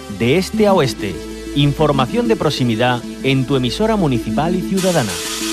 De este a oeste, información de proximidad en tu emisora municipal y ciudadana.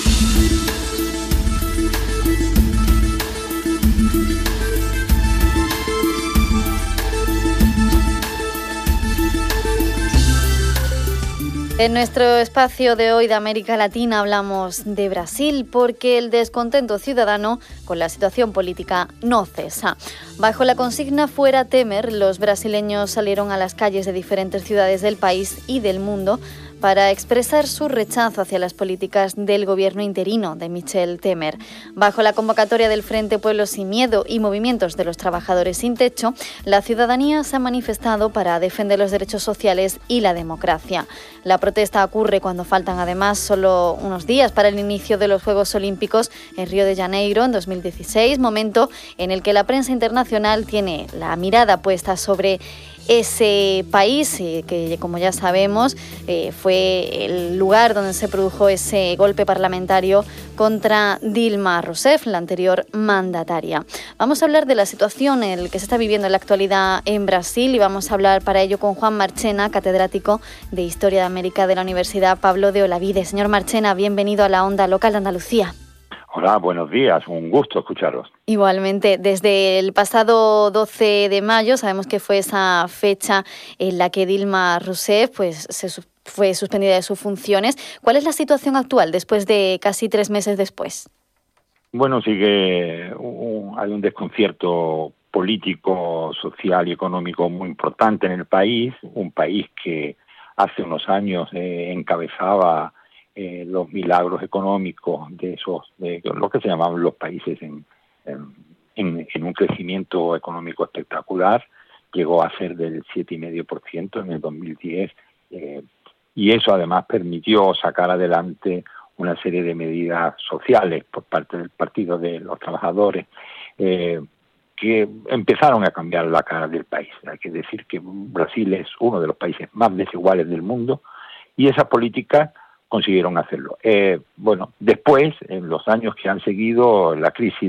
En nuestro espacio de hoy de América Latina hablamos de Brasil porque el descontento ciudadano con la situación política no cesa. Bajo la consigna Fuera Temer, los brasileños salieron a las calles de diferentes ciudades del país y del mundo para expresar su rechazo hacia las políticas del gobierno interino de Michel Temer. Bajo la convocatoria del Frente Pueblo Sin Miedo y movimientos de los trabajadores sin techo, la ciudadanía se ha manifestado para defender los derechos sociales y la democracia. La protesta ocurre cuando faltan además solo unos días para el inicio de los Juegos Olímpicos en Río de Janeiro en 2016, momento en el que la prensa internacional tiene la mirada puesta sobre ese país que, como ya sabemos, fue el lugar donde se produjo ese golpe parlamentario contra Dilma Rousseff, la anterior mandataria. Vamos a hablar de la situación en la que se está viviendo en la actualidad en Brasil y vamos a hablar para ello con Juan Marchena, catedrático de Historia de América de la Universidad Pablo de Olavide. Señor Marchena, bienvenido a la Onda Local de Andalucía. Hola, buenos días, un gusto escucharos. Igualmente, desde el pasado 12 de mayo, sabemos que fue esa fecha en la que Dilma Rousseff fue suspendida de sus funciones. ¿Cuál es la situación actual después de casi 3 meses después? Bueno, hay un desconcierto político, social y económico muy importante en el país, un país que hace unos años encabezaba los milagros económicos de lo que se llamaban los países en un crecimiento económico espectacular, llegó a ser del 7,5% en el 2010, y eso además permitió sacar adelante una serie de medidas sociales por parte del Partido de los Trabajadores, que empezaron a cambiar la cara del país. Hay que decir que Brasil es uno de los países más desiguales del mundo, y esas políticas consiguieron hacerlo. Después, en los años que han seguido, la crisis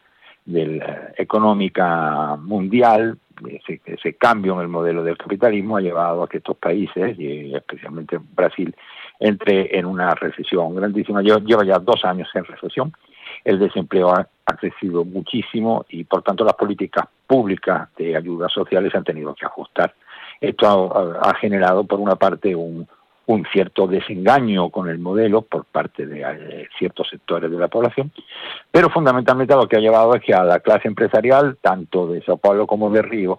económica mundial, ese cambio en el modelo del capitalismo ha llevado a que estos países, y especialmente Brasil, entre en una recesión grandísima. Lleva ya 2 años en recesión, el desempleo ha crecido muchísimo y por tanto las políticas públicas de ayudas sociales se han tenido que ajustar. Esto ha generado, por una parte, un cierto desengaño con el modelo por parte de ciertos sectores de la población, pero fundamentalmente lo que ha llevado es que a la clase empresarial, tanto de Sao Paulo como de Río,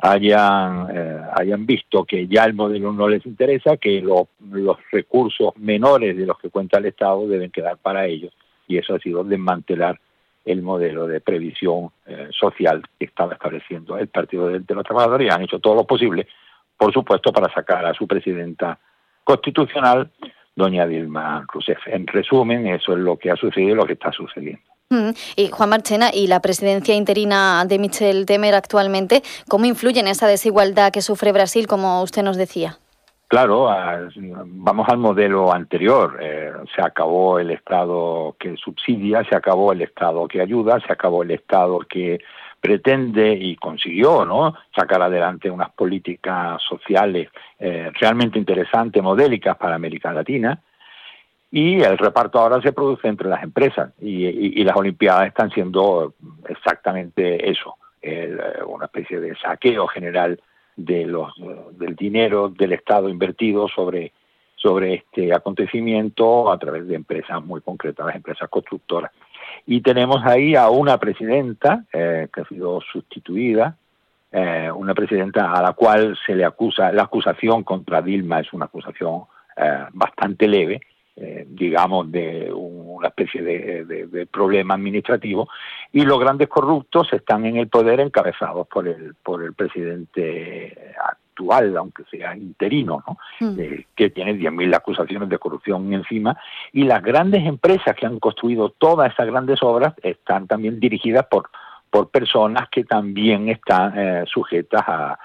hayan visto que ya el modelo no les interesa, que los recursos menores de los que cuenta el Estado deben quedar para ellos, y eso ha sido desmantelar el modelo de previsión social que estaba estableciendo el Partido de los Trabajadores, y han hecho todo lo posible, por supuesto, para sacar a su presidenta constitucional, doña Dilma Rousseff. En resumen, eso es lo que ha sucedido y lo que está sucediendo. Y Juan Marchena, y la presidencia interina de Michel Temer actualmente, ¿cómo influye en esa desigualdad que sufre Brasil, como usted nos decía? Claro, vamos al modelo anterior. Se acabó el Estado que subsidia, se acabó el Estado que ayuda, se acabó el Estado que pretende y consiguió, ¿no?, sacar adelante unas políticas sociales realmente interesantes, modélicas para América Latina, y el reparto ahora se produce entre las empresas, y las Olimpiadas están siendo exactamente eso, una especie de saqueo general del dinero del Estado invertido sobre este acontecimiento a través de empresas muy concretas, las empresas constructoras. Y tenemos ahí a una presidenta que ha sido sustituida, una presidenta a la cual se le acusa, la acusación contra Dilma es una acusación bastante leve, digamos de una especie de problema administrativo, y los grandes corruptos están en el poder encabezados por el presidente actual, aunque sea interino, ¿no? Que tiene 10.000 acusaciones de corrupción encima, y las grandes empresas que han construido todas esas grandes obras están también dirigidas por personas que también están sujetas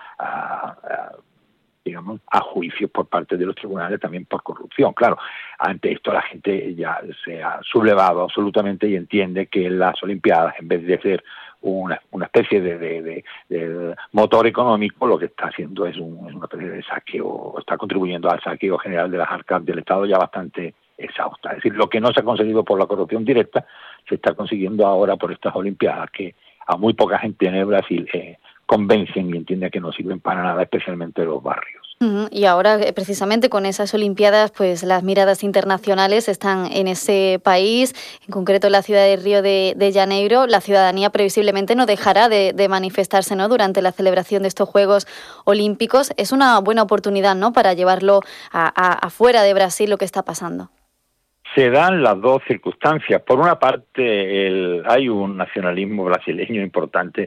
a juicios por parte de los tribunales también por corrupción. Claro, ante esto la gente ya se ha sublevado absolutamente y entiende que las Olimpiadas, en vez de ser una especie de motor económico, lo que está haciendo es una especie de saqueo, está contribuyendo al saqueo general de las arcas del Estado ya bastante exhausta. Es decir, lo que no se ha conseguido por la corrupción directa se está consiguiendo ahora por estas Olimpiadas, que a muy poca gente en el Brasil convencen y entienden que no sirven para nada, especialmente los barrios. Y ahora, precisamente con esas Olimpiadas, pues las miradas internacionales están en ese país, en concreto en la ciudad de Río de Janeiro. La ciudadanía previsiblemente no dejará de manifestarse, ¿no?, durante la celebración de estos Juegos Olímpicos. Es una buena oportunidad, ¿no?, para llevarlo afuera de Brasil lo que está pasando. Se dan las dos circunstancias. Por una parte, hay un nacionalismo brasileño importante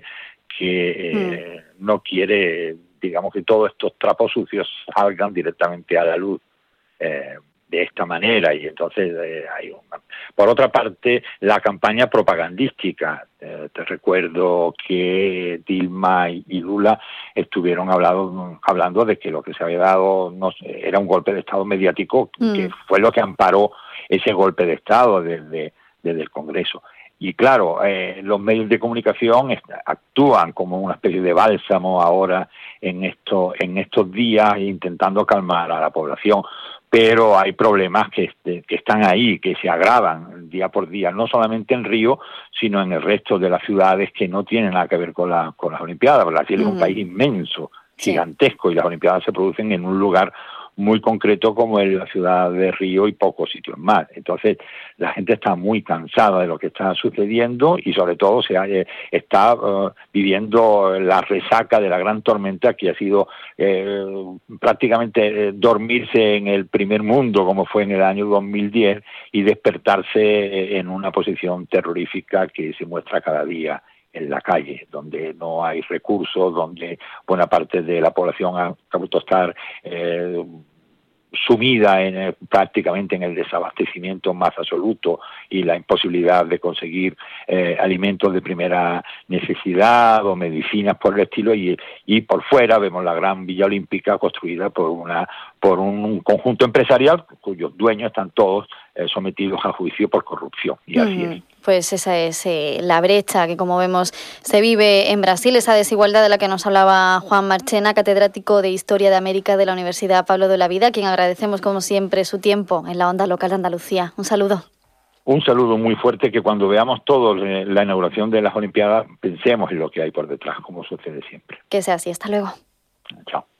que no quiere, digamos, que todos estos trapos sucios salgan directamente a la luz de esta manera, y entonces por otra parte, la campaña propagandística. Te recuerdo que Dilma y Lula estuvieron hablando de que lo que se había dado era un golpe de Estado mediático, que fue lo que amparó ese golpe de Estado desde el Congreso. Y claro, los medios de comunicación actúan como una especie de bálsamo ahora en estos días, intentando calmar a la población. Pero hay problemas que están ahí, que se agravan día por día, no solamente en Río, sino en el resto de las ciudades que no tienen nada que ver con las Olimpiadas. Brasil es un país inmenso, gigantesco, y las Olimpiadas se producen en un lugar muy concreto como es la ciudad de Río y pocos sitios más. Entonces la gente está muy cansada de lo que está sucediendo y sobre todo está viviendo la resaca de la gran tormenta que ha sido prácticamente dormirse en el primer mundo como fue en el año 2010 y despertarse en una posición terrorífica que se muestra cada día en la calle, donde no hay recursos, donde buena parte de la población ha vuelto a estar sumida prácticamente en el desabastecimiento más absoluto y la imposibilidad de conseguir alimentos de primera necesidad o medicinas por el estilo, y por fuera vemos la gran Villa Olímpica construida por un conjunto empresarial cuyos dueños están todos sometidos a juicio por corrupción, y así es. Pues esa es la brecha que, como vemos, se vive en Brasil, esa desigualdad de la que nos hablaba Juan Marchena, catedrático de Historia de América de la Universidad Pablo de Olavide, a quien agradecemos, como siempre, su tiempo en la onda local de Andalucía. Un saludo. Un saludo muy fuerte, que cuando veamos todos la inauguración de las Olimpiadas pensemos en lo que hay por detrás, como sucede siempre. Que sea así. Hasta luego. Chao.